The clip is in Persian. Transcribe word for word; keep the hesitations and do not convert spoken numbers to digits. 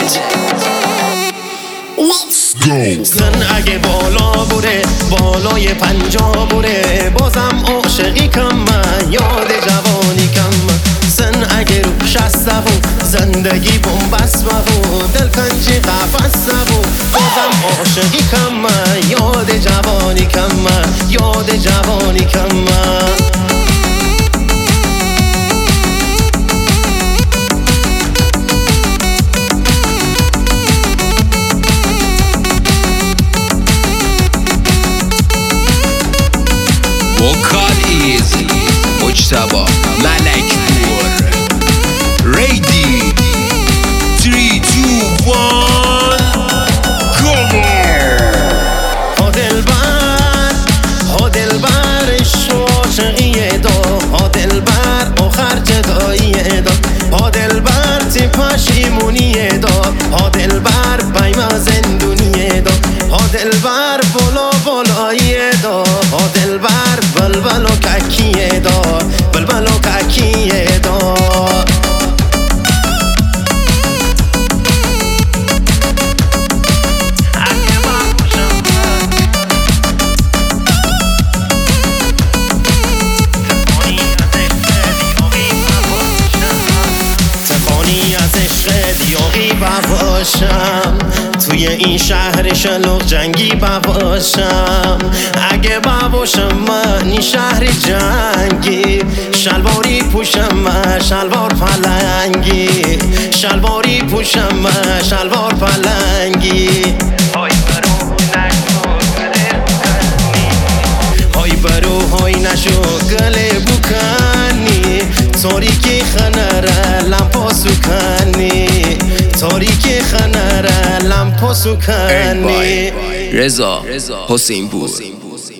زن اگه بالا بره بالای پنجا بره بازم عاشقی کم من یاد جوانی کم من زن اگه رو شست بود زندگی بومبست بود دل کنجی قفص بود بازم عاشقی کم من یاد جوانی کم من یاد جوانی کم من وکال ایز مجتبا ملکپور ریدی تری تو وان کامر ها دلبر ها دلبر عاشقیه دا ها دلبر آخر جداییه دا ها دلبر تی پشیمونیه دا ها دلبر بیما زندونیه دا ها دلبر بالا بالاییه دا ها دلبر بلبل و ککیه دا بلبل و ککیه دا دیاقی باشم توی این شهر شلوغ جنگی باشم اگه باشم من این شهر جنگی شلواری پوشم من شلوار پلنگی شلواری پوشم من شلوار پلنگی های برو های برو های نشو گله بکنی تاریکی خنره لمپا سکنی تاریکی خنره لمپا سکنی رضا حسین پور.